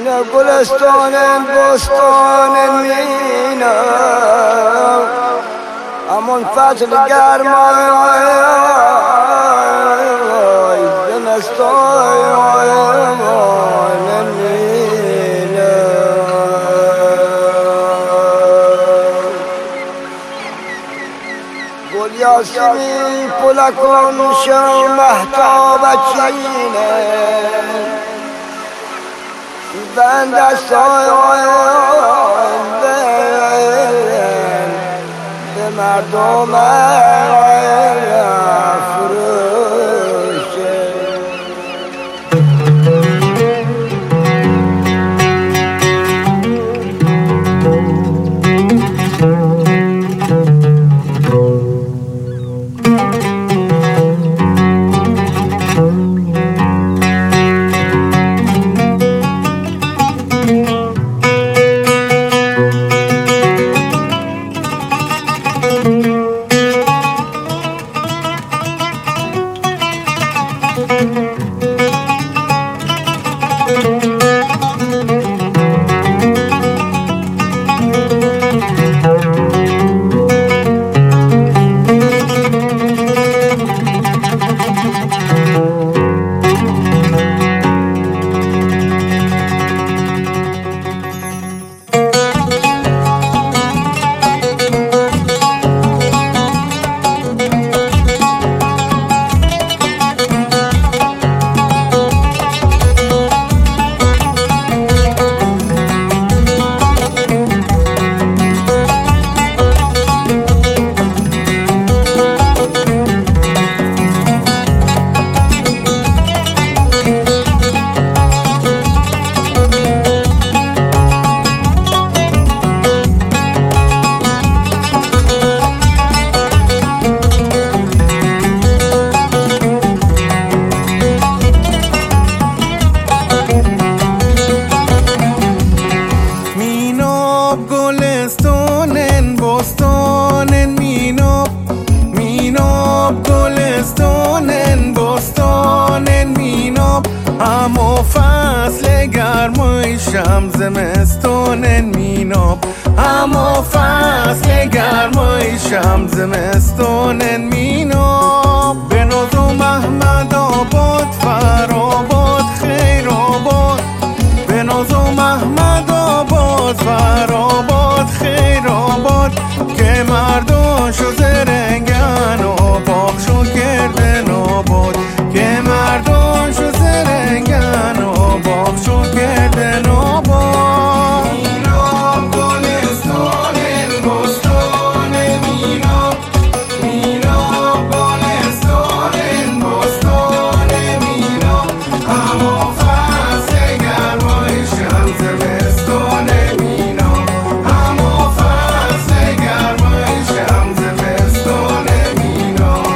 مینا گلستان بستان مینا همون فصل گرمای زمستان مینا گل یاسمین پلکان شو مهتاب چینه بند دستان به مردم فروشه همو فصل گرمای شم زمستان میناب همو فصل گرمای شم زمستان میناب به ناز و محمد آباد فرآباد خیر آباد به ناز و محمد آباد فرآباد خیر آباد که مرداشو زرنگن و باغشو کردن آباد که مرداشو زرنگن و باغشو کردن آباد میناب گلستان بستان میناب میناب گلستان بستان میناب همو فصل گرمای شم زمستان میناب همو فصل گرمای شم زمستان میناب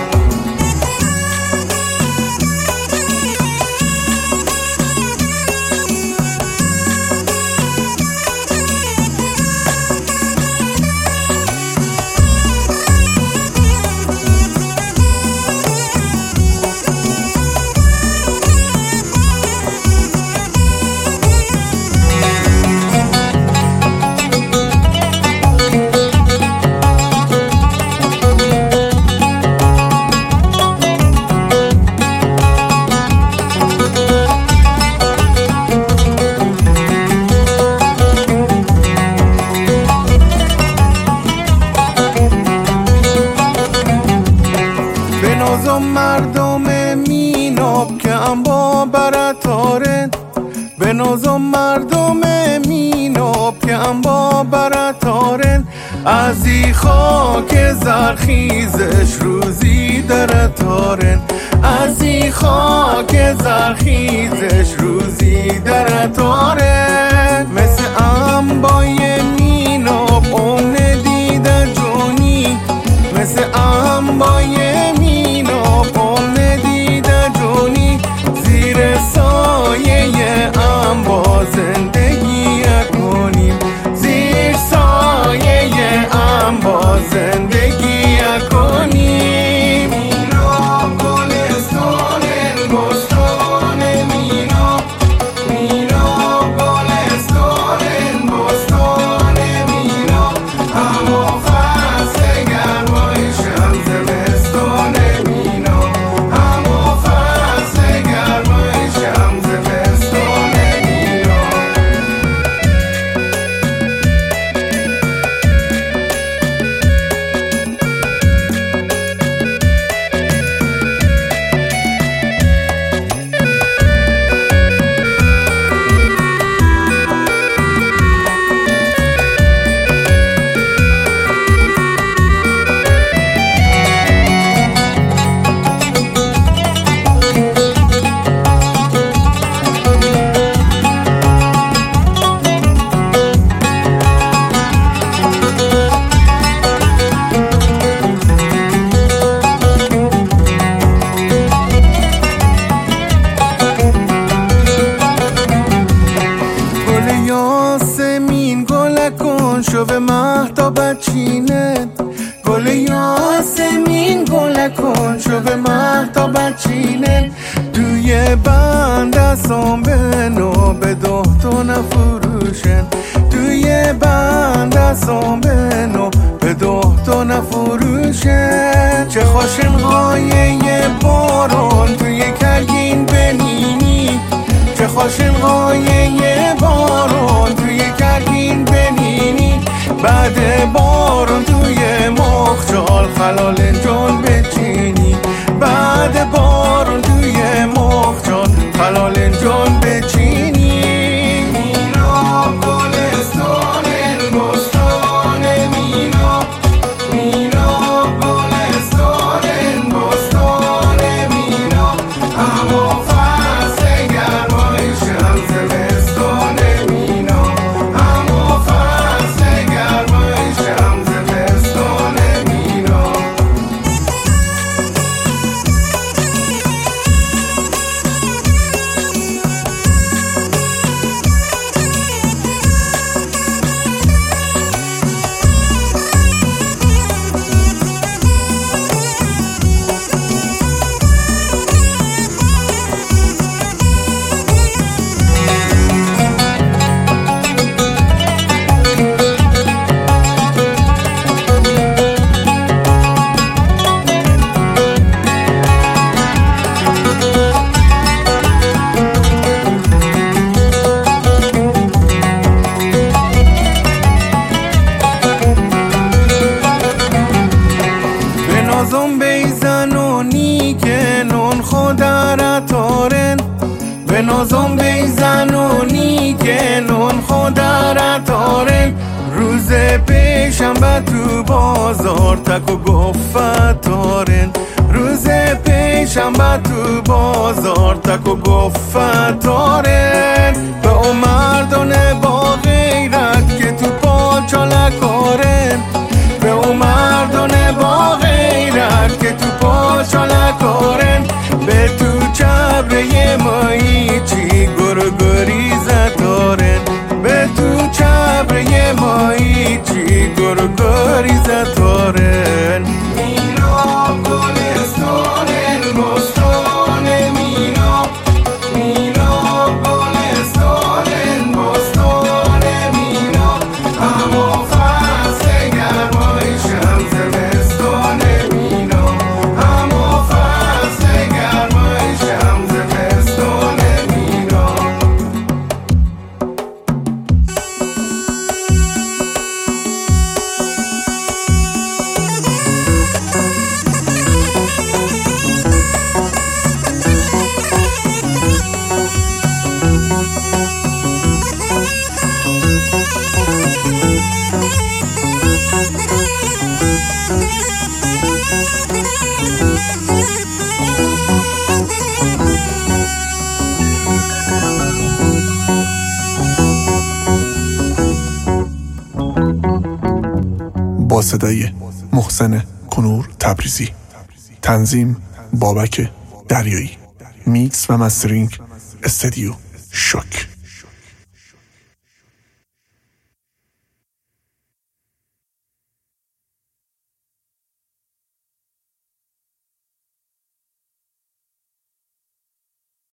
مردم میناب که انبا برتارن به نازم مردم میناب که انبا برتارن از ای خاک زرخیزش روزی درتارن از ای خاک زرخیزش روزی درتارن مثل انبای میناب اون دیده جونی مثل انبای زیر سایه انبا زندگی کنیم زیر سایه انبا زندگی کنیم میناب گلستان بستان میناب میناب بچینه توی بند دستان بنو به دهتو نفروشن توی بند دستان بنو به دهتو نفروشن چه خوشن غایه بارون توی کلگین بنینی چه خوشن غایه بارون توی کلگین بنینی بعد بارون توی مخجال خلال جان بچینی بعد بارون توی مخجال خلال جان بچینی مینا گلستان بستان مینا مینا گلستان بستان مینا اما فصل گرمای شمس بستان مینا اما فصل گرمای شمس بستان مینا به نازم بیزنونی که نون خودرت دارن روز پیشنبه تو بازار تک و گفت دارن روز پیشنبه تو بازار تک و گفت دارن به اون مردان با غیرت که تو پاچاله کارن به اون مردان با غیرت که تو پاچاله کارن به تو چبره مایی چی گرگری زدارن به تو چبره مایی چی گرگری زدارن مینا گلستان بستان مینا مینا گلستان بستان مینا اما فصل گرمای شمس بستان مینا اما فصل گرمای شمس بستان مینا با صدای محسن کنور تبریزی، تنظیم بابک دریایی، میکس و مسترینگ استدیو شوک.